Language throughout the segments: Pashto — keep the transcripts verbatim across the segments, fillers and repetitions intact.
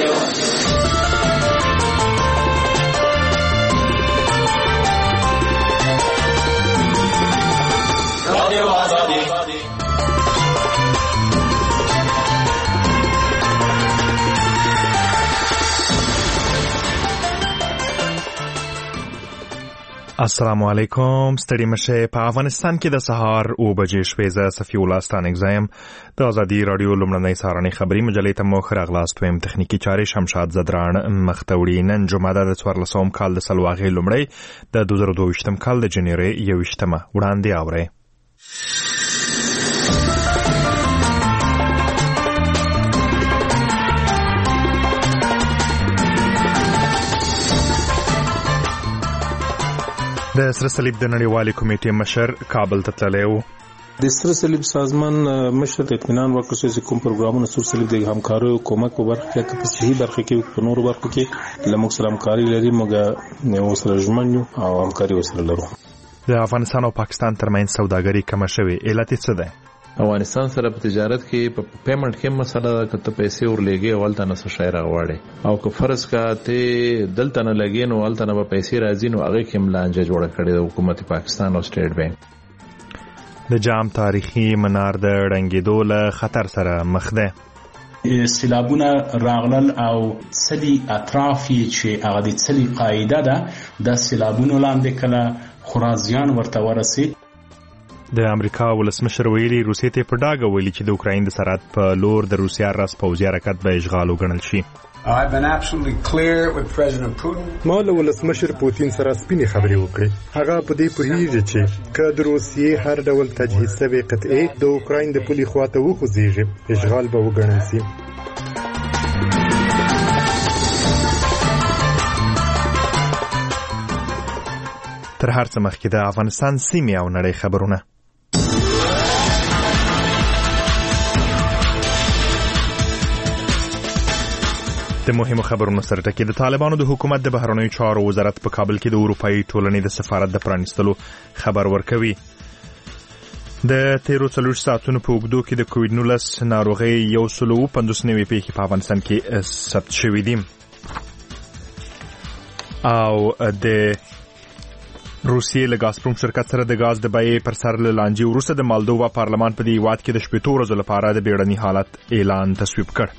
السلام علیکم. ستړي مشه. په افغانستان کې د سهار او بجې شپې ز صفی الله ستانک زایم د ازادي رادیو لمړنۍ سهارنۍ خبری مجلې ته مو خراغلاس تویم تخنیکی چارې شمشاد زدران مختوړي نن جمعه د څوارلسم کال د سلواغې لمړی د دوه زره دوه ویشتم کال د جنوري یوویشتمه وړاندې اوري. د سره صلیب د نړیوالې کمیټې مشر کابل ته تللی و. د سره صلیب سازمان مشر ته اطمینان ورکړ چې کوم پروګرامونه سره صلیب د همکارۍ او کومک په برخه کې په صحیح برخه کې په نورو برخو کې له موږ سره همکاري لري، موږ یو سره ژمن یو او همکاري وسره لرو. د افغانستان او پاکستان ترمنځ سوداګري کمه شوې، علت څه ده؟ افغانستان سره په تجارت کې په پیمنټ کې مسله ده، کته پیسې ورلېږي اولته نه څه شای راغواړي او که فرض کا ته دلته نه لګي نو اولته نه به پیسې راځي نو هغه کې ملانجه جوړه کړې د حکومت پاکستان او سټیټ بانک. د جام تاریخي منار د ړنګېدو له خطر سره مخ ده. سیلابونه راغلل او څلي اطراف چې هغه د څلي قاعده ده د سیلابونو لاندې کله خرازیان ورته ورسید. د امریکا ولسمشر ویلي روسیې ته په ډاګه ویلي چې د اوکراین د سرحد په لور د روسیا راس پوځي حرکت به اشغال وګڼل شي. I've been absolutely clear with President Putin. ما له ولسمشر پوتین سره سپینې خبرې وکړې. هغه په دې پوهیږي چې که د روسیې هر ډول تجهیز شوی قطعې د اوکراین د پولې خواته وخوځېږي اشغال به وګڼل شي. تر هر څه مخکې د افغانستان سیمې او نړۍ خبرونه. د مهمو خبرونو سره ټکی. د طالبانو د حکومت د بهرنیو چارو وزارت په کابل کې د اروپאי ټولنې د سفارت د پرانیستلو خبر ورکوي. د تیرو څلور ساعتونو په اوږدو کې د کووډ نولس ناروغۍ یو سل او پنځوس نوي پیښې په افغانستان کې ثبت شوې دي. او د روسیې له ګازپروم شرکت سره د ګاز د بیې پر سر له لانجې وروسته د مالدووا پارلمان په دې هیواد کې د شپېتو ورځو لپاره د بیړني حالت اعلان تصویب کړ.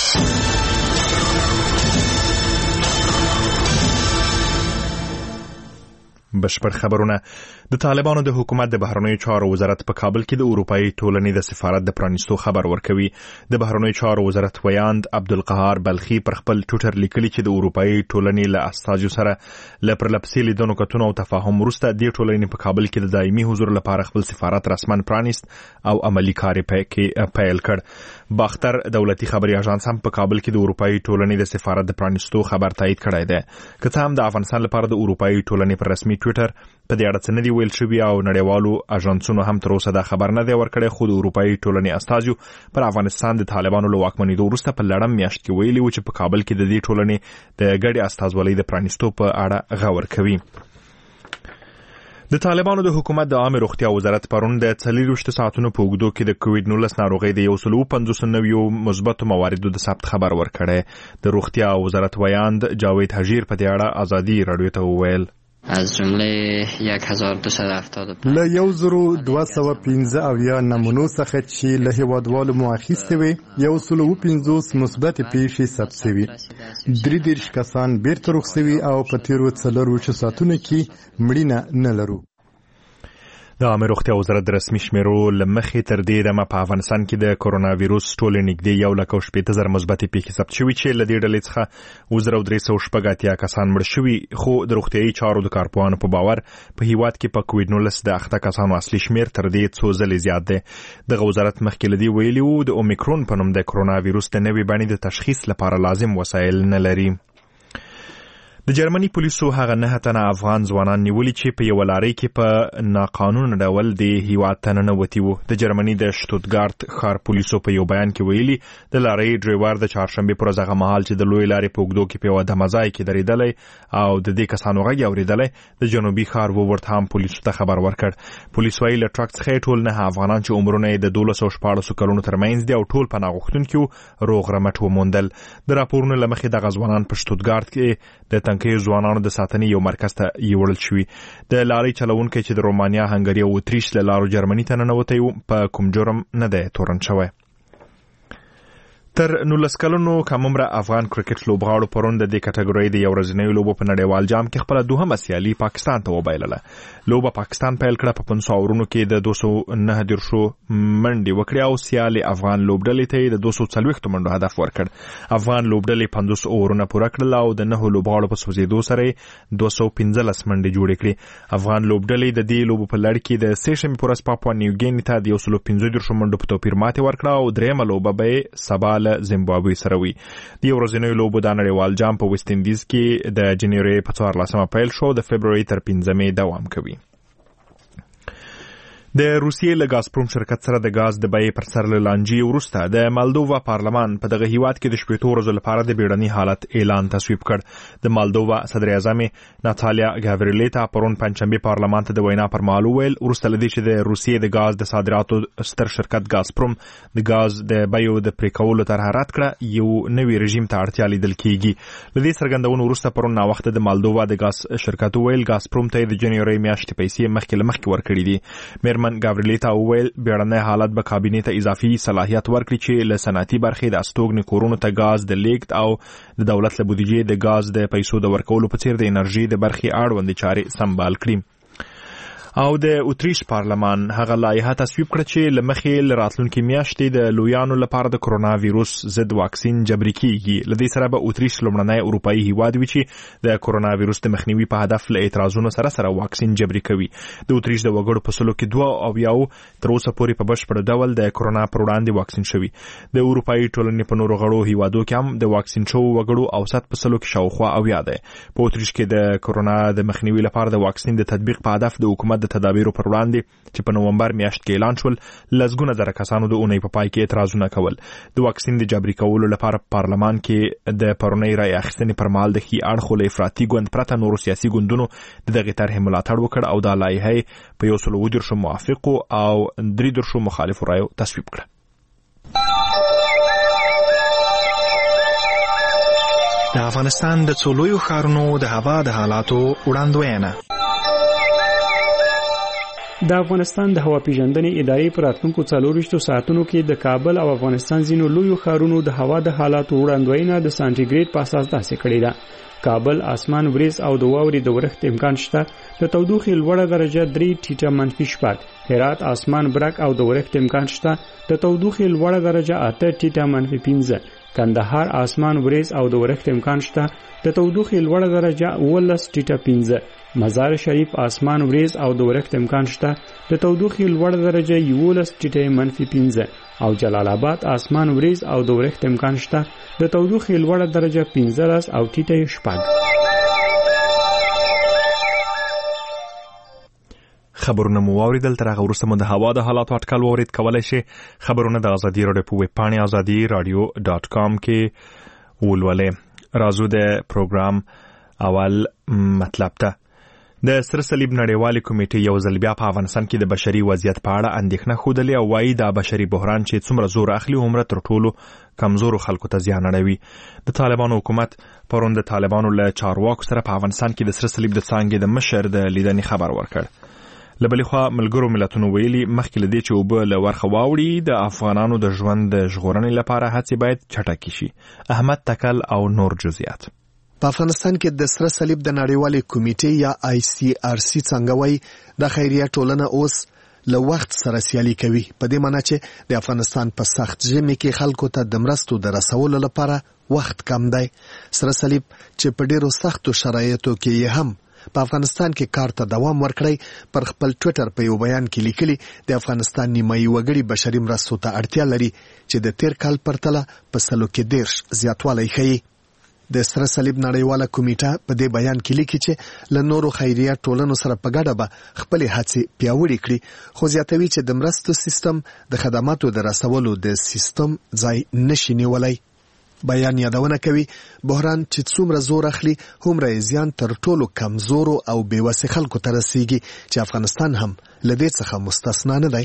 بشپړ خبرونه. د طالبانو د حکومت د بهرنیو چارو وزارت په کابل کې د اروپאי ټولنې د سفارت د پرانیستو خبر ورکوي. د بهرنیو چارو وزارت ویاند عبدالقهار بلخي پر خپل ټویټر لیکلي چې د اروپאי ټولنې له استازو سره له پرلپسې لیدنو کتنو او تفاهم وروسته د ټولنې په کابل کې د دایمي حضور لپاره خپل سفارت رسماً پرانیست او عملی کار یې پیل کړ. باختر دولتي خبري اژانس هم په کابل کې د اروپאי ټولنې د سفارت د پرانیستو خبر تایید کړی دی. که څه هم د افغانستان لپاره د اروپאי ټولنې پر رسمي ټویټر په دې اړه څه نه دی ویل شوي او نړیوالو اژانسونو هم تر اوسه دا خبر نه دی ورکړی، خو د اروپאי ټولنې استازو پر افغانستان د طالبانو له واکمنېدو وروسته په لړم میاشت کې ویلي و چې په کابل کې د دې ټولنې د ګډې استازولۍ د پرانیستو په اړه غور کوي. د طالبانو د حکومت د عامه روغتیا وزارت پرون د څلوېښت ساعتونو په اوږدو کې د کووډ نولس ناروغۍ د یو سل او پنځوس نویو مثبتو مواردو د ثبت خبر ورکړی. د روغتیا وزارت ویاند جاوید حجیر په دې اړه ازادي رادیو ته وویل. از جمله یک هزار و دویست و هفتاد له یو زرو دوه سوه پنځه اویا نمونو څخه چې له هیوادوالو مو اخیستې وې یو سل او پنځوس مثبتې پیښې ثبت شوې. درې دېرش کسان بیرته روغ شوي او په تېرو څلورویشتو ساعتونو کې مړینه نه لرو. د عامه روغتیا وزارت د رسمي شمیرو له مخې تر دې دمه په افغانستان کې د کرونا ویروس ټولې نږدې یو لک او شپېته زره مثبتې پیښې ثبت شوي چې له دې ډلې څخه اووه زره درې سوه شپږ اتیا کسان مړه شوي. خو د روغتیایي چارو د کارپوهانو په باور په هیواد کې په کووډ نولس د اخته کسانو اصلي شمیر تر دې څو ځلې زیات دی. دغه وزارت مخکې له دې ویلي و د اومیکرون په نوم د کرونا ویروس د نوې بڼې د تشخیص لپاره لازم وسایل نه لري. د جرمني پولیسو هغه نه تنه افغان ځوانان نیولي چې په یو لارۍ کې په ناقانونه ډول د هیواد ته ننوتي وو. د جرمني د شتوتګارت ښار پولیسو په یو بیان کې ویلي د لارۍ ډریور د چهارشنبې پر ورځ هغه مهال چې د لوی لارې په اوږدو کې په یوه دمځای کې درېدلی او د دې کسانو غږ اورېدلی د جنوبي ښار ووورد هم پولیسو ته خبر ورکړ. پولیس وایي له ټرک څخه ټول نه افغانان چې عمرونه یې د دولس سوه شپاړسو کلونو ترمنځ دي او ټول پناه غوښتونکي روغ رمټ وموندل. د راپورونو له مخې دغه ځوانان په شتوتګارت کې د تنکیو ځوانانو د ساتنې یو مرکز ته یوړل شوي. د لارۍ چلونکی چې د رومانیا، هنګري او اتریش له لارو جرمني ته ننوتی و په کوم جرم نه دی تورن شوی. تر نولس کلونو کم عمره افغان کرکټ لوبغاړو پرون د دې کټګورۍ د یو ورځنیو لوبو په نړیوال جام کې خپله دوهمه سیالي پاکستان ته وبایلله. لوبه پاکستان پیل کړه په پنځو اورونو کې د دوه سوه نهه دېرشو منډې وکړې او سیالې افغان لوبډلې ته یې د دوه سوه څلوېښتو منډو هدف ورکړ. افغان لوبډلې پنځوس اورونه پوره کړل او د نهو لوبغاړو په سوځېدو سره یې دوه سوه پنځلس منډې جوړې کړې. افغان لوبډلې د دې لوبو په لړ کې د سې شنبې په ورځ پاپوا نیوګیني ته د یو سلو پنځه دېرشو منډو په توپیر ماتې ورکړه او درېیمه لوبه به یې سبا له زیمبابوې سره وي. د یو ورځنیو لوبو دا نړیوال جام په ویسټ اندیز کې د جنوري په څوارلسمه پیل شو، د فبروري تر پنځمې دوام کوي. د روسیې له ګازپروم شرکت سره د ګاز د بیې پر سر له لانجې وروسته د مالدووا پارلمان په دغه هیواد کې د شپېتو ورځو لپاره د بیړني حالت اعلان تصویب کړ. د مالدووا صدر اعظم ناتالیا ګاوریلیتا پرون پنجشنبه پارلمان ته د وینا پر مهال وویل وروسته له دې چې د روسیې د ګاز د صادراتو ستر شرکت ګازپروم د ګاز د بیو د پرې کولو طرحه رد کړه، یو نوي رژیم ته اړتیا لیدل کیږي. له دې څرګندونو وروسته پرون ناوخته د مالدووا د ګاز شرکت وویل ګازپروم ته د جنوري میاشتې پیسې مخکې له مخکې ورکړي دي. میرمن ګاوریلیتا وویل بیړنی حالت به کابینې ته اضافي صلاحیت ورکړي چې له صنعتي برخې د استوګنې کورونو ته ګاز د لیږد او د دولت له بودیجې د ګاز د پیسو د ورکولو په څیر د انرژي د برخې اړوندې چارې سمبال کړي. او د اتریش پارلمان هغه لایحه تصویب کړه چې له مخې له راتلونکې میاشتې د لویانو لپاره د کرونا ویروس ضد واکسین جبري کیږي. له دې سره به اتریش لومړنی اروپایي هیواد وي چې د کرونا ویروس د مخنیوي په هدف له اعتراضونو سره سره واکسین جبري کوي. د اتریش د وګړو په سلو کې دوه اویاو تر اوسه پورې په بشپړ ډول د کرونا پر وړاندې واکسین شوي. د اروپایي ټولنې په نورو غړو هیوادو کې هم د واکسین شوو وګړو اوسط په سلو کې شاوخوا اویا دی. په اتریش کې د کرونا د مخنیوي لپاره د واکسین د تطبیق په هدف د حکومت د تدابیرو پر وړاندې چې په نومبر میاشت کې اعلان شول لسګونه زره کسانو د اونۍ په پای کې اعتراضونه کول. د واکسین د جبري کولو لپاره پارلمان کې د پرونۍ رای اخیستنې پر مهال د ښي اړخو له افراطي ګوند پرته نورو سیاسي ګوندونو د دغې طرحې ملاتړ وکړ او دا لایحه په یو سلو اووه دېرشو موافقو او درې دېرشو مخالفو رایو تصویب کړه. د افغانستان د څو لویو ښارونو د هوا د حالاتو وړاندوینه. د افغانستان د هوا پیژندنې ادارې پر راتلونکو څلورویشتو ساعتونو کې د کابل او افغانستان ځینو لویو ښارونو د هوا د حالاتو وړاندوینه د سانټیګریډ په اساس داسې کړې ده. کابل اسمان وریځ او د واورې د ورښت امکان شته، د تودوخې لوړه درجه درې ټیټه منفي شپږ. هرات اسمان برک او د ورښت امکان شته، د تودوخې لوړه درجه اته ټیټه منفي پنځه. کندهار اسمان وریځ او د ورښت امکان شته، د تودوخې لوړه درجه اوولس ټیټه پنځه. مزار شریف اسمان وریځ او د ورښت امکان شته، د تودوخې لوړه درجه یولس ټیټه منفي پنځه. او جلال آباد اسمان وریځ او د ورښت امکان شته، د تودوخې لوړه درجه پنځلس او ټیټه شپږ. خبرونه مو واوریدل. تر هغه وروسته مو د هوا د حالاتو اټکل واورید. کولی شئ خبرونه د ازادي راډیو په ویب پاڼې ازادي راډیو ډاټ کام کې ولولئ. راځو د پروګرام اول مطلب ته. د سره صلیب نړیوالې کمیټې یو ځل بیا په افغانستان کې د بشري وضعیت په اړه اندېښنه ښودلې او وایي دا بشري بحران چې څومره زور اخلي هومره تر ټولو کمزورو خلکو ته زیان اړوي. د طالبانو حکومت پرون د طالبانو له چارواکو سره په افغانستان کې د سره صلیب د څانګې د مشر د لیدنې خبر ورکړ. له بلې خوا ملګرو ملتونو ویلي مخکې له دې چې اوبه له ورخه واوړي د افغانانو د ژوند د ژغورنې لپاره هڅې باید چټکې شي. احمد تکل او نور جزئیات. په افغانستان کې د سره صلیب د نړیوالې کمیټې یا آی سی آر سی څنګه وایي د خیریه ټولنه اوس له وخت سره سیالي کوي، په دې معنی چې د افغانستان په سخت ژمي کې خلکو ته د مرستو د رسولو لپاره وخت کم دی. سره صلیب چې په ډیرو سختو شرایطو کې هم په افغانستان کې کار ته دوام ورکړی پر خپل ټویټر په یو بیان کې لیکلي د افغانستان نیمایي وګړي بشري مرستو ته اړتیا لري چې د تیر کال پرتله په سلو کې دیرش زیاتوالی ښیي. د سره صلیب نړیواله کمیټه په دې بیان کې لیکي چې له نورو خیریه ټولنو سره په ګډه به خپلې هڅې پیاوړې کړي، خو زیاتوي چې د مرستو سیستم د خدماتو د رسولو د سیستم ځای نشي نیولی. بیان یادونه کوي بحران چې څومره زور اخلي هومره یې زیان تر ټولو کمزورو او بېوسې خلکو ته رسیږي چې افغانستان هم له دې څخه مستثنا نه دی.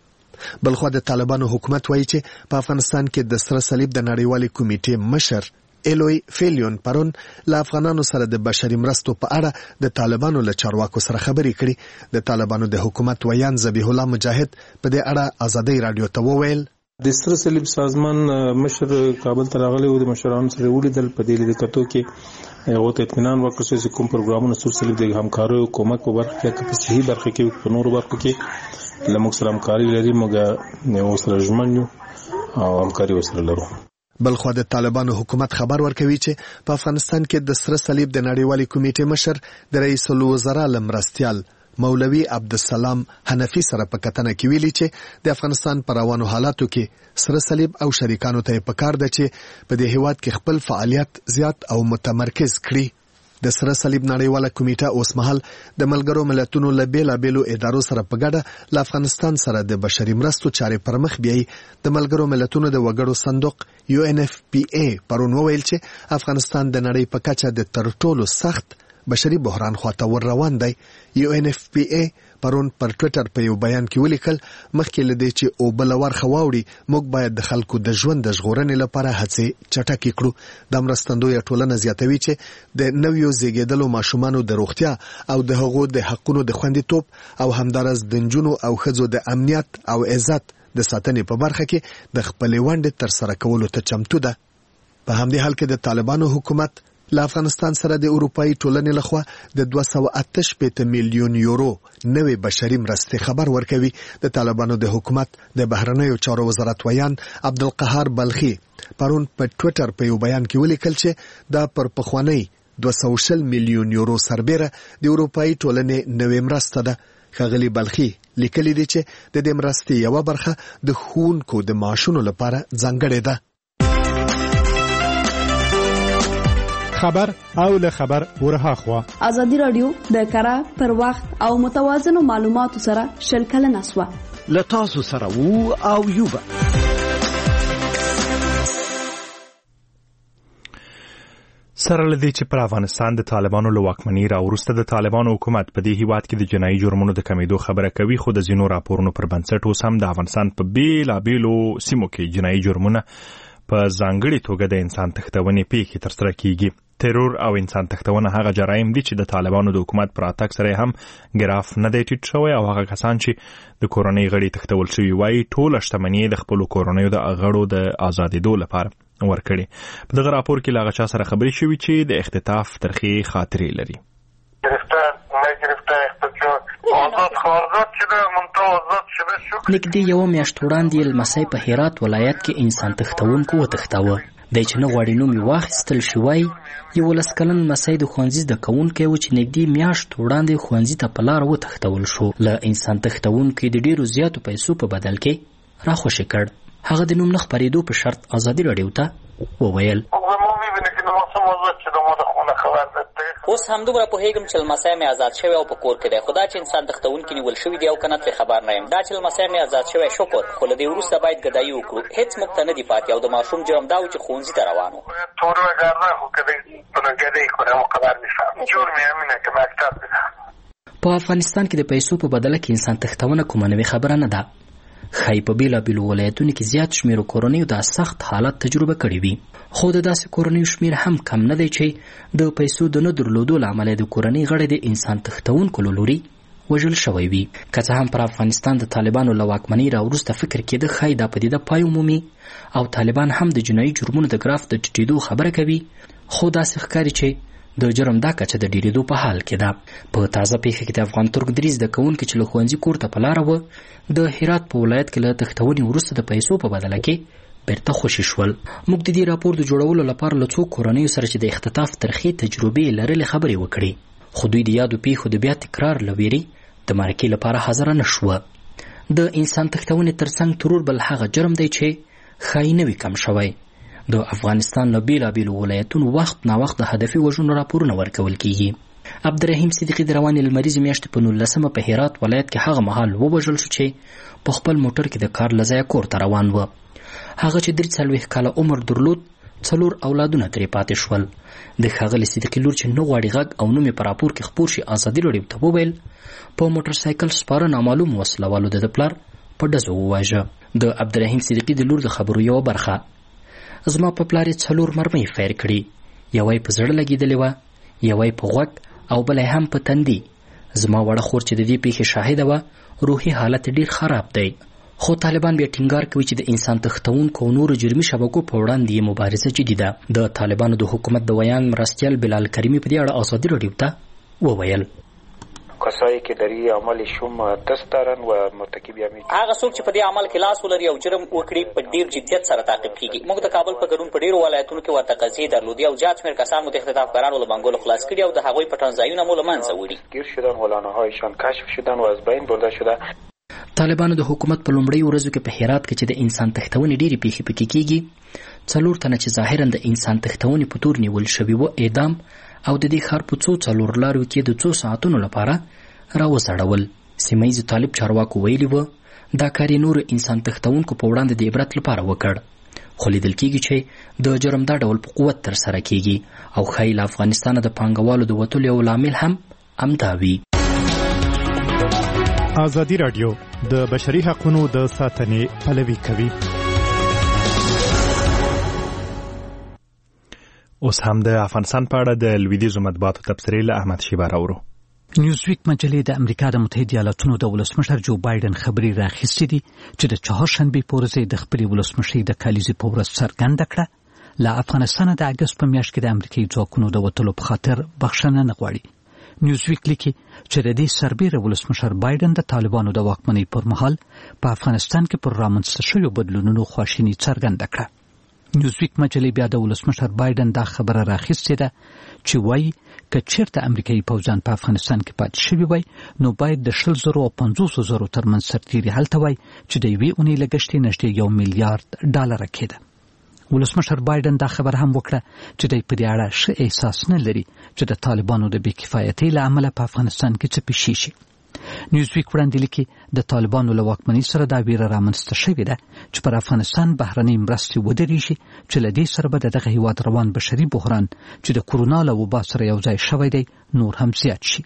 بلخوا د طالبانو حکومت وایي چې په افغانستان کې د سره صلیب د نړیوالې کمیټې مشر الوی فیلیون پرون له افغانانو سره د بشري مرستو په اړه د طالبانو له چارواکو سره خبرې کړي. د طالبانو د حکومت ویان ذبیح الله مجاهد په دې اړه ازادۍ رادیو ته وویل د سره صلیب سازمان مشر کابل ته راغلی و، د مشرانو سره ولیدل، په دې لیدکتو کې هغه ته اطمینان ورکړ چې کوم پروګرامونه سره صلیب د همکارۍ او کومک په برخه کې په صحیح برخه کې په نورو برخو کې له موږ سره همکاري لري، موږ نو سره ژمنو او همکاري وسره لرو. بلخوا د طالبانو حکومت خبر ورکوي چې په افغانستان کې د سره صلیب د نړیوالې کمیټې مشر د رئیس الوزرا لمرستیال مولوي عبدالسلام حنفي سره په کتنه کې ویلي چې د افغانستان په روانو حالاتو کې سره صلیب او شریکانو ته پکار ده چې په دې هیواد کې خپل فعالیت زیات او متمرکز کړي. د سره صلیب نړیواله کمیټه اوس مهال د ملګرو ملتونو له بیلابیلو ادارو سره په ګډه له افغانستان سره د بشري مرستو چارې پر مخ بیایي. د ملګرو ملتونو د وګړو صندوق یو ان اف پی ای پرون وویل چې افغانستان د نړۍ په کچه د تر ټولو سخت بشري بحران خواته ور روان دی. یو ان اف پی ای پرون پر ټوئیټر په یو بیان کې ولیکل مخکې له دې چې او بل ورخه واوړي موږ باید د خلکو د ژوند د ژغورنې لپاره هڅې چټکې کړو. د مرستندویه ټولنه زیاتوي چې د نویو زیږیدلو ماشومانو د روغتیا او د هغو د حقونو د خوندیتوب او همدارس د نجونو او ښځو د امنیت او عزت د ساتنې په برخه کې د خپلې ونډې ترسره کولو ته چمتو ده. په همدې حال کې د طالبانو حکومت له افغانستان سره د اروپאי ټولنې لخوا د دوه سوه اته شپېته میلیون یورو نوې بشري مرستې خبر ورکوي. د طالبانو د حکومت د بهرنیو چارو وزارت ویان عبدالقهار بلخي پرون په ټوئیټر په یو بیان کې ولیکل چې دا پر پخوانی دوه سوه شل میلیون یورو سربیره د اروپאי ټولنې نوې مرسته ده. ښاغلي بلخي لیکلي دي چې د دې مرستې یوه برخه د ښوونکو د معاشونو لپاره ځانګړې ده. خبر او له خبر ورها خوا ازادي رادیو د کره پر وخت او متوازنو معلوماتو سره شلکل نسوه له تاسو سره وو او یوبا سره لدی چې پر افغانستان د طالبانو له واکمنۍ راوروسته د طالبانو حکومت په دې هیواد کې د جنایي جرمونو د کمیدو خبره کوي، خو د ځینو راپورونو پر بنسټ اوس هم د افغانستان په بیلابیلو سیمو کې جنایي جرمونه په ځانګړې توګه د انسان تښتونې پیښې ترسره کیږي. ترور او انسان تښتونه هغه جرایم دي چې د طالبانو د حکومت پر اتاک سره هم ګراف نه دی ټیټ شوی او هغه کسان چې د کورنۍ غړي تښتول شوي وایي ټوله شتمني د خپلو کورنیو د غړو د آزادېدو لپاره ورکړي. په دغه راپور کې له هغه چا سره خبرې شوي چې د اختطاف ترخې خاطرې لري. نږدې یوه میاشت وړاندې لمسی په هرات ولایت کې انسان تښتونکو وتښتاوه. دی چې نه غواړي نوم یې واخیستل شي وایي یولس کلن لمسی د ښوونځي زده کوونکی و چې نږدې میاشت وړاندې ښوونځي ته په لاره وتښتول شو. له انسان تښتونکي د ډېرو زیاتو پیسو په بدل کې راخوشي کړ. هغه د نوم نه خپرېدو په شرط ازادي راډیو ته وویل اوس همدومره پوهېږم چې لمسی مې آزاد شوی او په کور کې دی، خو دا چې انسان تښتونکي نیول شوي دي او که نه ترې خبر نه یم. دا چې لمسی مې آزاد شوی شکر، خو له دې وروسته باید ګدایي وکړو. هېڅ موږ ته نه دي پاتې او د ماشوم جرم دا و چې ښوونځي ته روان و. په افغانستان کې د پیسو په بدله کې انسان تښتونه کومه نوې خبره نه ده. ښایي په بیلابیلو ولایتونو کې زیات شمېرو کورنیو دا سخت حالت تجربه کړی وي، خو د داسې کورنیو شمېر هم کم نه دی چې د پیسو د نه درلودو له امله د کورنۍ غړي د انسان تښتونکو له لوري وژل شوی وي. که څه هم پر افغانستان د طالبانو له واکمنۍ راوروسته فکر کېده ښایي دا پدیده پای ومومي او طالبان هم د جنایي جرمونو د ګراف د ټیټېدو خبره کوي، خو داسې ښکاري چې د جرم دا کچه د ډېرېدو په حال کې ده. په تازه پیښه کې د افغان ترک درې زده کوونکي چې له ښوونځي کور ته په لاره وه د هرات په ولایت کې له تښتونې وروسته د پیسو په بدله کې بیرته خوشي شول. موږ د دې راپور د جوړولو لپاره له څو کورنیو سره چې د اختطاف ترخې تجربې لرلې خبرې وکړې، خو دوی د یادو پیښو د بیا تکرار له ویرې د مرکې لپاره حاضره نه شوه. د انسان تښتونې ترڅنګ ترور بل هغه جرم دی چې ښایي نه وي کم شوی. د افغانستان له بیلابیلو ولایتونو وخت نا وخت د هدفي وژنو راپورونه ورکول کیږي. عبدالرحیم صدیقي د روانې لمریزې میاشتې په نولسمه په هرات ولایت کې هغه مهال ووژل شو چې په خپل موټر کې د کار له ځایه کور ته روان و. هغه چې درې څلوېښت کاله عمر درلود، څلور اولادونه ترې پاتې شول. د ښاغلي صدیقي لور چې نه غواړي غږ او نوم یې په راپور کې خپور شي ازادي راډیو ته وویل په موټر سایکل سپاره نامعلوم وسله والو د پلار په ډزو وواژه. د عبدالرحیم صدیقي د لور د خبرو یوه برخه: زما په پلار یې څلور مرمۍ فیر کړي، یوه یې په زړه لګېدلې وه، یوه یې په غوږ او بله یې هم په تندي. زما وړه خور چې د دې پیښې شاهده وه روحي حالت ډیر خراب دی. خو طالبان بیا ټینګار کوي چې د انسان تښتونکو او نورو جرمي شبکو په وړاندې یې مبارزه جدي ده. د طالبانو د حکومت د ویان مرستیال بلال کریمي په دې اړه ازادي راډیو ته وویل: کسایی که در این عمل شما دست دارن و مرتکب همین هغه څوک چې په دې عمل کې لاس ولري او جرم وکړي په ډیر جدیت سره تعقیب کیږي. موږ د کابل په ګډون په ډیرو ولایتونو کې ورته قضیې درلودې او زیات شمېر کسان مو د اختطافګرانو له منګولو خلاص کړي او د هغوی پټن ځایونه مو له منځه وړي. گیر شدن، ولانه‌هایشان کشف شدن و از بین برده شده. طالبانو د حکومت په لومړۍ ورځو کې په هرات کې چې د انسان تښتونې ډېرې پیښې پکې کېږي، څلور تنه چې ظاهراً د انسان تښتونې په تور نیول شوي وو اعدام او د دې ښار په څو څلور لارو کې د څو ساعتونو لپاره راوځړول. سیمه ییزو طالب چارواکو ویلي وو دا کار یې نورو انسان تښتونکو په وړاندې د عبرت لپاره وکړ. خو لیدل کېږي چې د جرم دا ډول په قوت ترسره کېږي او ښایي له افغانستانه د پانګوالو د وتلو یو لامل هم همدا وي. ازادي راډیو د بشري حقوقو د ساتنې پلوي کوي. اوس هم د افغانستان په اړه د لویدیځو مطبوعاتو تبصرې له احمد شیبه راوړو. نیوزویک مجلې د امریکا د متحده ایالاتونو د ولسمشر جو بایدن خبري راخیستې دي چې د چهارشنبې په ورځ د خپلې ولسمشرۍ د کالیزې په ورځ څرګنده کړه له افغانستانه د اګست په میاشت کې د امریکایي ځواکونو د وتلو په خاطر بخښنه نه غواړي. نیوزویک لیکي چې د دې سربېره ولسمشر بایدن د طالبانو د واکمنۍ پر مهال په افغانستان کې پر رامنځته شویو بدلونونو خواشیني څرګنده کړه. نیوزویک مجلې بیا د ولسمشر بایدن دا خبره راخیستې ده چې وایي که چیرته امریکایي پوځیان په افغانستان کې پاتې شوي وای نو باید د شل زرو او پنځوسو زرو ترمنځ سرتیري هلته وای چې د یوې اونۍ لګښت یې نږدې یو میلیارډ ډالره کېده. ولسمشر بایدن دا خبر هم وکړه چې دوی په دې اړه ښه احساس نه لري چې د طالبانو د بې کفایتۍ له امله په افغانستان کې څه پیښ شي. نیوزویک وړاندې لیکي د طالبانو له واکمنۍ سره دا ویره رامنځته شوې ده چې پر افغانستان بهرنۍ مرستې ودرېږي چې له دې سره به د دغه هیواد روان بشري بحران چې د کورونا له وبا سره یو ځای شوی دی نور هم زیات شي.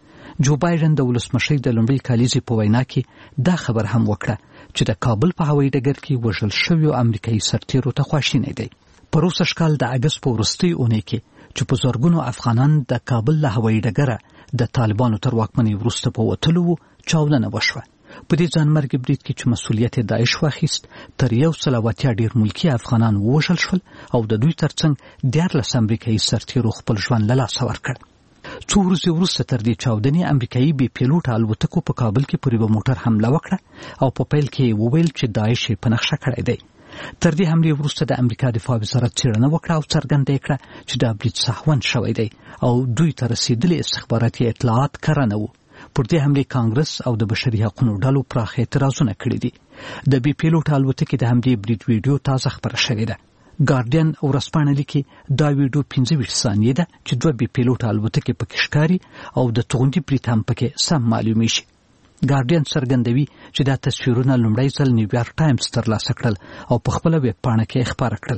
جو بایدن د ولسمشرۍ د لومړۍ کالیزې په وینا کې دا خبر هم وکړه چې د کابل په هوایي ډګر کې وژل شویو امریکایي سرتیرو ته خواشینی دی. پروسږ کال د اګست په وروستۍ اونۍ کې چې په زرګونو افغانان د کابل له هوایي ډګره د طالبانو تر واکمنۍ وروسته په وتلو وو چاودنه وشوه. په دې ځانمرګي برید کې چې مسؤلیت یې داعش واخیست تر یو سل او اتیا ډېر ملکي افغانان ووژل شول او د دوی ترڅنګ دیارلس امریکایي سرتیرو خپل ژوند له لاسه ورکړ. څو ورځې وروسته تر دې چاودنې امریکایي بې پیلوټه الوتکو په کابل کې پر یوه موټر حمله وکړه او په پیل کې یې وویل چې داعش یې په نښه کړی دی. تر دې حملې وروسته د امریکا دفاع وزارت څېړنه وکړه او څرګنده یې کړه چې دا برید سهون شوی دی او دوی ته رسېدلي استخباراتي اطلاعات کره نه وو. پر دې حملې کانګرس او د بشري حقوقو ډلو پراخ اعتراضونه کړي دي. د بې پیلوټه الوتکې د حملې برید ویډیو تازه خپره شوې ده. ګارډین ورځپاڼه لیکي دا ویډیو پنځه ویشت ثانیې ده چې دوه بې پیلوټه الوتکې پکې ښکاري او د توغندي برید هم پکې سم معلومیږي. ګارډین څرګندوي چې دا تصویرونه لومړی ځل نیویارک ټایمز ترلاسه کړل او په خپله ویب پاڼه کې خپاره کړل.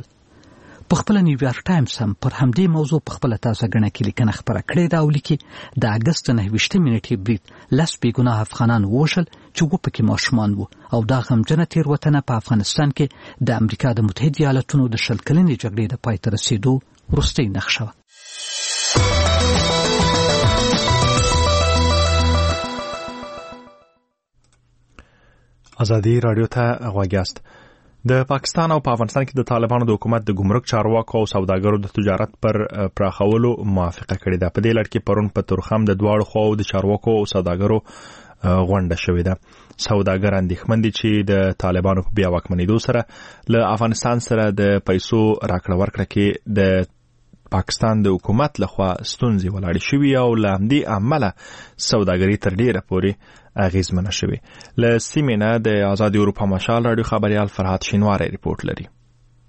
په خپله نیویارک ټایمز هم پر همدې موضوع په خپله تازه ګڼه کې لیکنه خپره کړې ده او لیکي د اګست نهه ویشتمې نیټې برید لس بېګناه افغانان ووژل چې اووه پکې ماشومان وو او دا غمجنه تېروتنه په افغانستان کې د امریکا د متحده ایالاتونو د شل کلنې جګړې د پای ته رسېدو وروستۍ نښه وه. ازادي راډیو ته غوږ یاست. د پاکستان او په افغانستان کې د طالبانو د حکومت د ګمرک چارواکو او سوداګرو د تجارت پر پراخولو موافقه کړې ده. په دې لړ کې پرون په تورخم د دواړو خواو د چارواکو او سوداګرو غونډه شوې ده. سوداګر اندېښمن دي چې د طالبانو په بیا واکمنېدو سره له افغانستان سره د پیسو راکړه ورکړه کې د پاکستان د حکومت لخوا ستونزې ولاړې شوې او له همدې امله سوداګري تر ډیره پورې اغیزمنه شوې. له سیمې نه د آزادي اروپا مشال راډیو خبریال فرهاد شینواری ریپورت لري.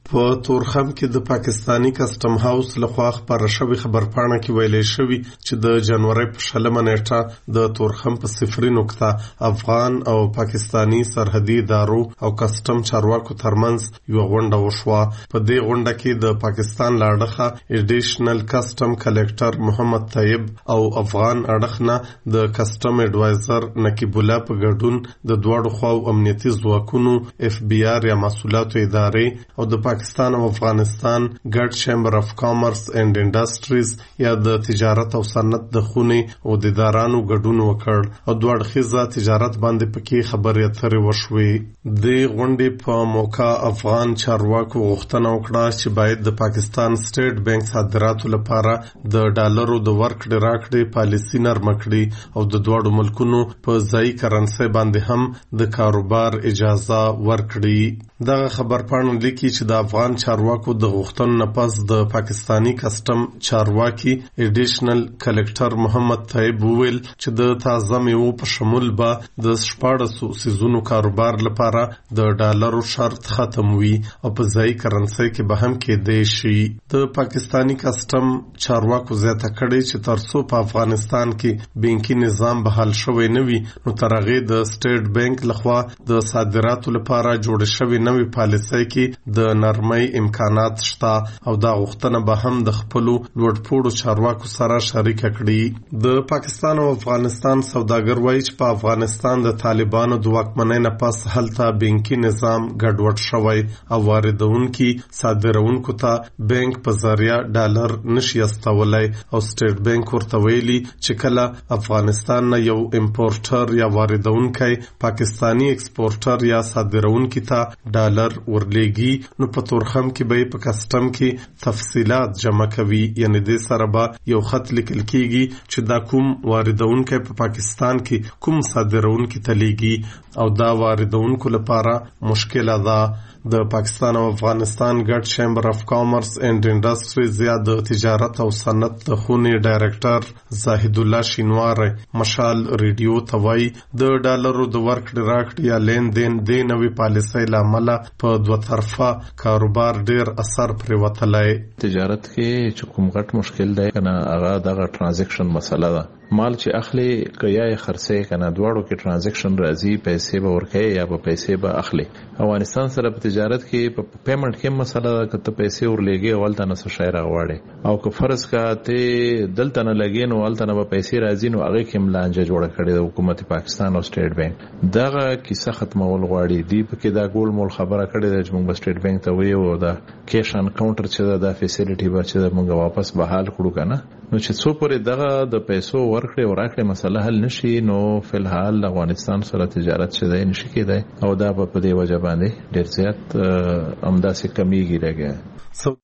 په تورخم کې د پاکستانی کسٹم هاوس لخوا خبره شوې خبرپاڼه کې ویلي شوی چې د جنوري په شلمه نیټه د تورخم په صفري نقطه افغان او پاکستانی سرحدي ادارو او کسٹم چارواکو ترمنځ یو غونډه وشوه. په دې غونډه کې د پاکستان لاړخه ایډیشنل کسٹم کلیکټر محمد طیب او افغان اړخنه د کسٹم ایڈوایزر نقیب الله په ګډون د دواړو خواو امنیتي ځواکونو اف بی آر یا مسؤلیتو ادارې او د پاکستان او افغانستان ګډ چیمبر اف کامرس اینڈ انډستریز یا د تجارت او صنعت د خونې او د ادارانو ګډون وکړ او دوه اړخیزه تجارت باندې پکې خبرې اترې وشوې. د غونډې په موقع افغان چارواکو غوښتنه وکړه چې باید د پاکستان سټیټ بانک صادراتو لپاره د ډالرو د ورکړې راکړې پالیسي نرمه کړي او د دواړو ملکونو په ځای کرنسي باندې هم د کاروبار اجازه ورکړي. دغه خبرپاڼه لیکي چې د افغان چارواکو د غوښتنو نه پس د پاکستانی کسٹم چارواکي ایډیشنل کلیکټر محمد طیب وویل چې د تازه میوو په شمول به د شپاړسو سیزونو کاروبار لپاره د ډالرو شرط ختم وي او په ځای کرنسي کې به هم کېدای شي. د پاکستانی کسٹم چارواکو زیاته کړې چې ترڅو په افغانستان کې بانکي نظام بحال شوی نه وي نو تر هغې د سټیټ بانک لخوا د صادراتو لپاره جوړ شوی نوې پالیسۍ کې د نرمۍ امکانات شته او دا غوښتنه به هم د خپلو لوړپوړو چارواکو سره شریکه کړي. د پاکستان او افغانستان سوداګر وایي چې په افغانستان د طالبانو د واکمنۍ نه پس هلته بانکي نظام ګډوډ شوی او واردونکي صادرونکو ته بانک په ذریعه ډالر نشي استولی او سټیټ بانک ورته ویلي چې کله افغانستان نه یو امپورټر یا واردونکی پاکستانی ایکسپورټر یا صادرونکي ته ډالر ورلېږي نو په تورخم کې به په کسٹم کې تفصيلات جمع کوي، یعنی د سره به یو خط لیکل کیږي چې دا کوم واردونکو په پاکستان کې کوم صادرونکو ته لیږي او دا واردونکو لپاره مشکله ده. د پاکستان او افغانستان ګډ چیمبر اف کامرس اینڈ انډستریز یا د تجارت او صنعت د خونې ډایرکټر زاهد الله شینوار مشال ریډیو ته وایي د ډالرو د ورکړې راکړې یا لین دین د نوې پالیسۍ له امله په دوه طرفه کاروبار ډیر اثر پرې وتلی. تجارت کې چې کوم غټ مشکل دی کنه هغه دغه ټرانزیکشن مسله ده. مال چې اخلي کیا خرڅه کنه دواړو کې ټرانزیکشن راځي، پیسې به ورکړي یا به پیسې به اخلي. افغانستان سره په تجارت کې په پیمنٹ کې مسله ده کته پیسې ورلېږي ولته نه څه شای راغواړي او که فرض کا ته دلته نه لګي نو ولته نه به پیسې راځي نو هغه کې ملانجه جوړه کړي د حکومت پاکستان او سټیټ بانک دغه کیسه ختمول غواړي. دی په کې دا ګول مول خبره کړي د موږ سټیټ بانک ته ویو دا کیش ان کاونټر چې دا فیسیلیټي به چې موږ واپس بحال کړو کنه نو چې څو پورې دغه د پیسو ورکړې او راکړې مسله حل نشي نو فلحال افغانستان سره تجارت شته نشي کېدای او دا په دې وجه باندې ډېر زیات امداسې کمیږي راګه.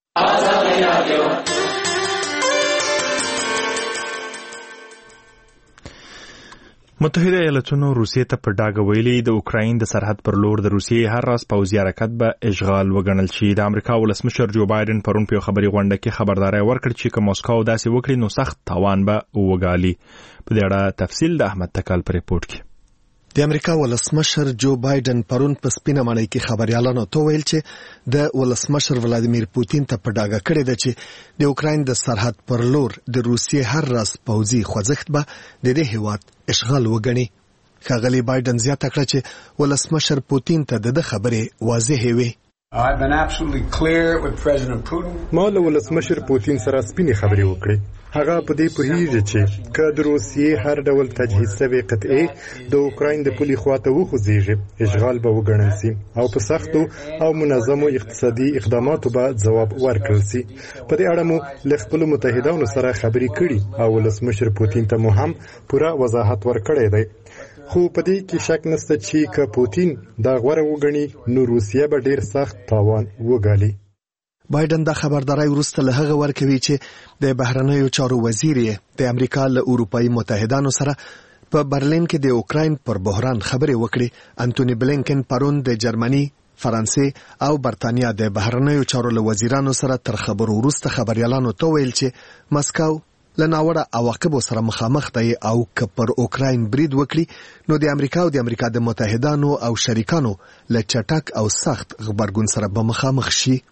متحده ایالاتونو روسیې ته په ډاګه ویلي د اوکراین د سرحد پر لور د روسیې هر راز پوځي حرکت به اشغال وګڼل شي. د امریکا ولسمشر جو بایدن پرون په خبري غونډه کې خبرداري ورکړه چې که موسکو داسې وکړي نو سخت تاوان به وګالي. په دې اړه تفصیل د احمد تکال پر ریپورت کې. د امریکا ولسمشر جو بایدن پرون په سپینه مړی کې خبريالانو ته ویل چې د ولسمشر ولادیمیر پوتین ته په ډاګه کړی دی چې د اوکراین د سرحد پر لور د روسیې هر راز پوځي خوځښت به د دې هیواد اشغال وګڼي. ښاغلی بایدن زیاته کړه چې ولسمشر پوتین ته د خبرې واضحې وي. I've been absolutely clear with President Putin. ما له ولسمشر پوتین سره سپینې خبرې وکړې. هغه په دې پوهیږي چې که د روسیې هر ډول تجهیز شوی قطعې د اوکراین د پولي خواته وخوځېږي اشغال به وګڼل سي او په سختو او منظمو اقتصادي اقداماتو به ځواب ورکړل سي. په دې اړه مو له خپلو متحدانو سره خبرې کړي او ولسمشر پوتین ته مو هم پوره وضاحت ورکړی دی. خو په دې کې شک نشته چې که پوتین دا غوره وګڼي نو روسیه به ډیر سخت تاوان وګالي. بایدن دا خبرداري ورسته له هغه ورکوي چې د بهرنیو چارو وزیر د امریکا له اروپאי متحدانو سره په برلین کې د اوکراین پر بحران خبرې وکړي. انټونی بلینکن پرون د جرمني، فرانسې او برتانیا د بهرنیو چارو له وزیرانو سره تر خبرو وروسته خبريالانو ته ویل چې مسکو لناوړه عواقب سره مخامخ دی او که پر اوکراین برید وکړي نو د امریکا او د امریکا د متحدانو او شریکانو له چټک او سخت غبرګون سره به مخامخ شي.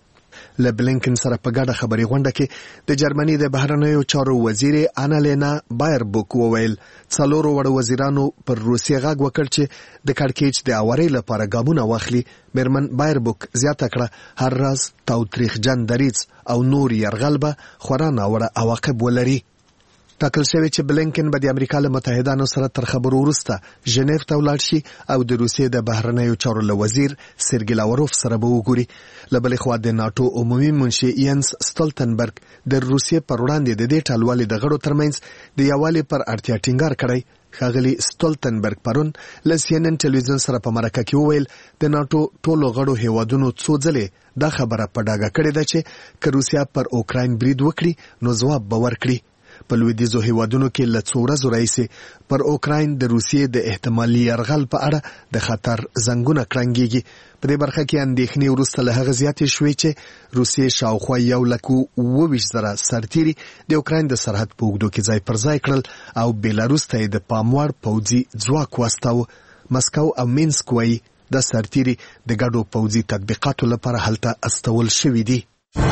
له بلینکن سره په ګډه خبري غونډه کې د جرمني د بهرنیو چارو وزیر انالینا بایربوک وویل څلورو وړو وزیرانو پر روسیې غږ وکړ چې د کړکېچ د اوري لپاره ګامونه واخلي. میرمن بایربوک زیاته کړه هر راز تاوتریخجن دریځ او نور یرغل به خورا ناوړه عواقب ولري. ټاکل شوی چې بلینکن به د امریکا له متحدانو سره تر خبرو وروسته ژنیف ته ولاړ شي او د روسیې د بهرنیو چارو له وزیر سرګی لاوروف سره به وګوري. له بلې خوا د ناټو عمومي منشي ینس ستولتنبرګ د روسیې پر وړاندې د دې ټلوالې د غړو ترمنځ د یووالي پر اړتیا ټینګار کړی. ښاغلي ستولتنبرګ پرون له سی ان ان ټلویزیون سره په مرکه کې وویل د ناټو ټولو غړو هیوادونو څو ځلې دا خبره په ډاګه کړې ده چې که روسیا پر اوکراین برید وکړي نو ځواب به ورکړي. په لویدیځو هیوادونو کې له څو ورځو راهیسې پر اوکراین د روسیې د احتمالي یرغل په اړه د خطر زنګونه کړنګېږي. په دې برخه کې اندېښنې وروسته له هغه زیاتې شوې چې روسیې شاوخوا یو لک اووه ویشت زره سرتیري د اوکراین د سرحد په اوږدو کې ځای پر ځای کړل او بیلاروس ته یې د پام وړ پوځي ځواک واستاوه. مسکو او مینسک وایي دا سرتیري د ګډو پوځي تطبیقاتو لپاره هلته استول شوي دي.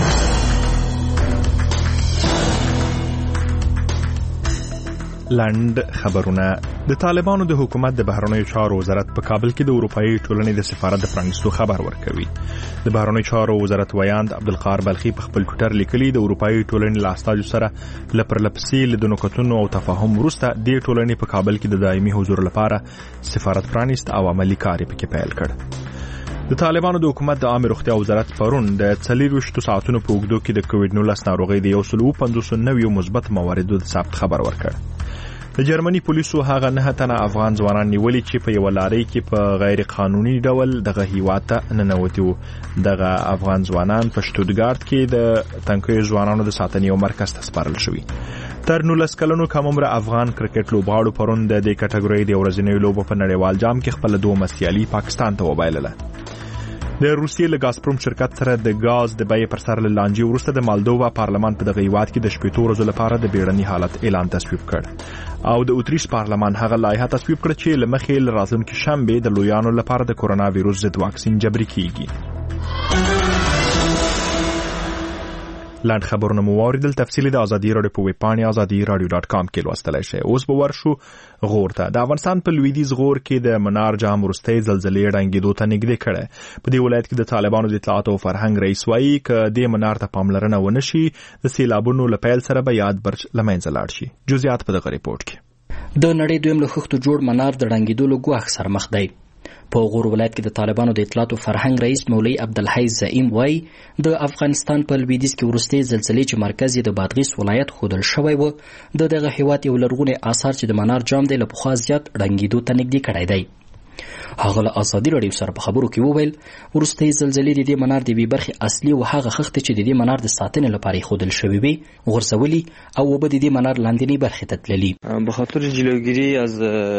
لاند خبرونه. د طالبانو د حکومت د بهرنیو چارو وزارت په کابل کې د اروپאי ټولنې د سفارت د پرانیستو خبر ورکوي. د بهرنیو چارو وزارت ویاند عبدالقهار بلخي په خپل ټویټر لیکلي د اروپאי ټولنې له استازو سره لپرلپسې له نوکتونو او تفاهم وروسته د ټولنې په کابل کې د دایمي حضور لپاره سفارت پرانیست او عملی کار پکې پیل کړ. د طالبانو د حکومت د عامه روغتیا وزارت پرون د څلوېښتو ساعتونو په اوږدو کې د کووډ نولس ناروغۍ د یو سل او پنځوس نویو مثبت مواردو د ثبت خبر ورکړ. د جرمني پولیسو هغه نه تنه افغان ځوانان نیولي چې په یو لارۍ کې په غیر قانوني ډول دغه هیواد ته ننوتي وو. دغه افغان ځوانان په شتوتګارت کې د تنکیو ځوانانو د ساتنې یو مرکز ته سپارل شوي. تر نولس کلنو کم عمره افغان کرکټ لوبغاړو پرون د دې کټګورۍ د ورځنیو لوبو په نړیوال جام کې خپل دوه سیالي پاکستان ته وبایلله. د روسیې له ګازپروم شرکت سره د ګاز د بیې پر سر له لانجې وروسته د مالدووا پارلمان په دغه هیواد کې د شپېتو ورځو لپاره د بیړني حالت اعلان تصویب کړ او د اتریش پارلمان هغه لایحه تصویب کړه چې له مخې له راتلونکي شنبې د لویانو لپاره د کورونا ویروس ضد واکسین جبري کیږي. لاند خبرونه مو واوریدل. تفصیلی د ازادي رادیو په ویب پاڼه ازادي رادیو ډاټ کام کې لوستلای شئ. اوس به ورشو غور ته. د افغانستان په لویدیځ غور کې د منار جام وروستۍ زلزلې ړنګېدو ته نږدې کړه. په دې ولایت کې د طالبانو د اطلاعات او فرهنګ رئیس وایي که د منار ته پاملرنه ونه شي د سیلابونو له پیل سره به یاد برج له منځه لاړ شي. جزئیات په دغه ریپورت کې. د نړۍ دویم له خښتو جوړ منار د ړنګېدو له ګواښ سره مخ دی. په غور ولایت کې د طالبانو د اطلاعات او فرهنګ رئیس مولوي عبدالحی زعیم وایي د افغانستان په لویدیځ کې وروستۍ زلزلې چې مرکز یې د بادغیس ولایت ښودل شوی و د دغه هیواد یو لرغونی آثار چې د منار جام دی له پخوا زیات ړنګېدو ته نږدې کړی دی. هغه له ازادي رادیو سره په خبرو کې وویل وروستۍ زلزلې د دې منار د یوې برخې اصلي او هغه خښتې چې د دې منار د ساتنې لپاره ایښودل شوې وې غورځولي او اوبه د دې منار لاندنۍ برخې ته تللي. به خاطر جلوگیری از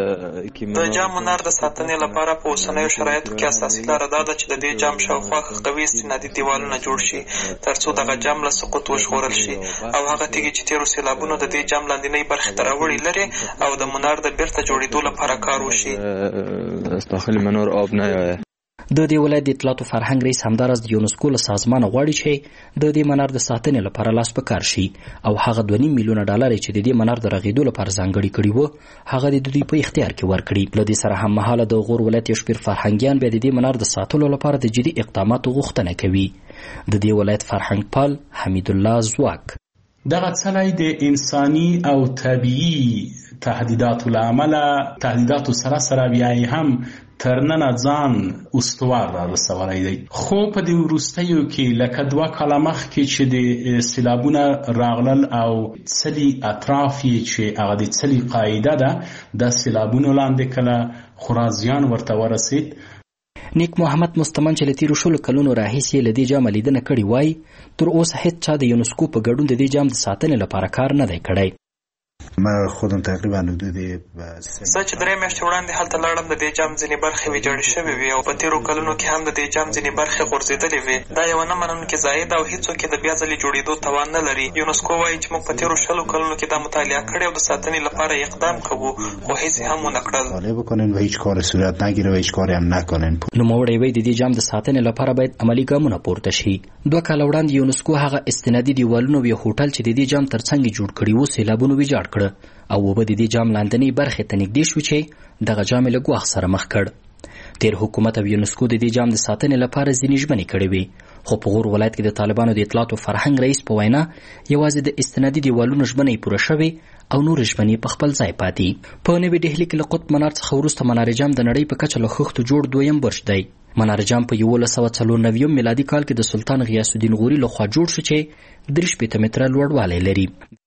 د جام منار د ساتنې لپاره په اوسنیو شرایطو کې اساسي لاره دا ده چې د دې جام شاوخوا خښتوي استنادي دیوالونه جوړ شي ترڅو دغه جام له سقوط وژغورل شي او هغه تیږې چې تېرو سیلابونو د دې جام لاندنۍ برخې ته راوړي لري او د منار د بیرته جوړېدو لپاره کار وشي. داخل منار آب نیایه. د دې ولایت د اطلاعات او فرهنګ رئیس همداراز د یونسکو له سازمانه غواړي چې د دې منار د ساتنې لپاره لاس په کار شي او هغه دوه نیم میلیونه ډالر چې د دې منار د رغېدو لپاره ځانګړي کړي وو هغه د دوی په اختیار کې ورکړي. له دې سره هم مهاله د غور ولایت یو شمېر فرهنګیان بیا د دې منار د ساتلو لپاره د جدي اقداماتو غوښتنه کوي. د دې ولایت فرهنګ پال حمید الله زواک دغه څلی د انساني او طبیعي تهدیداتو له امله تهدیداتو سره سره بیا هم تر ننه ځان استوار را رسولی دی. خو په دې وروستیو کې لکه دوه کاله مخکې چې د سیلابونه راغلل او څلي اطراف یې چې هغه د څلي قاعده ده د سیلابونو لاندې کله خورا زیان ورته ورسید. نیک محمد مستمن چې له تیرو شلو کلونو راهیسې له دې جامه لیدنه کړې وایي تر اوسه هېڅ چا د یونسکو په ګډون د دې جام د ساتنې لپاره کار نه دی کړی. ما خودم تقریبا حدود زه چې درې میاشتې وړاندې هلته لاړم د دې جام ځینې برخې ویجاړې شوې وې او په تېرو کلونو کې هم د دې جام ځینې برخې غورځېدلې وې. دا یوه نه منونکې ضایع ده او هېڅوک یې د بیا ځلې جوړېدو توان نه لري. یونسکو وایي چې موږ په تېرو شلو کلونو کې دا مطالعه کړې او د ساتنې لپاره اقدام کوو خو هېڅ هم ونه کړل. بکنن و هیچ کار صورت نگیره و هیچ کاری هم نکنن. نوموړی وایي د دې جام د ساتنې لپاره باید عملي ګامونه پورته شي. دوه کاله وړاندې یونسکو هغه استنادي دیوالونه او یو هوټل چې د دې جام ترڅنګ جوړ کړي وو سیلابونو ویجاړ کړ او وبه د دې جام لاندنۍ برخې ته نږدې شو چې دغه جام له ګواښ سره مخ کړ. تیر حکومت او یونسکو د دې جام د ساتنې لپاره ځینې ژمنې کړې وې خو په غور ولایت کې د طالبانو د اطلاعات او فرهنګ رئیس په وینا یوازې د استنادي دیوالونو ژمنې پوره شوې او نور ژمنې په خپل ځای پاتې. په نوې ډهلي کې له قطب منار څخه وروسته منار جام د نړۍ په کچه له خښتو جوړ دویم برج دی. منار جام په یولس سوه څلور نوي میلادي کال کې د سلطان غیاث الدین غوري لخوا جوړ شو چې درې شپېته متره لوړوالی لري.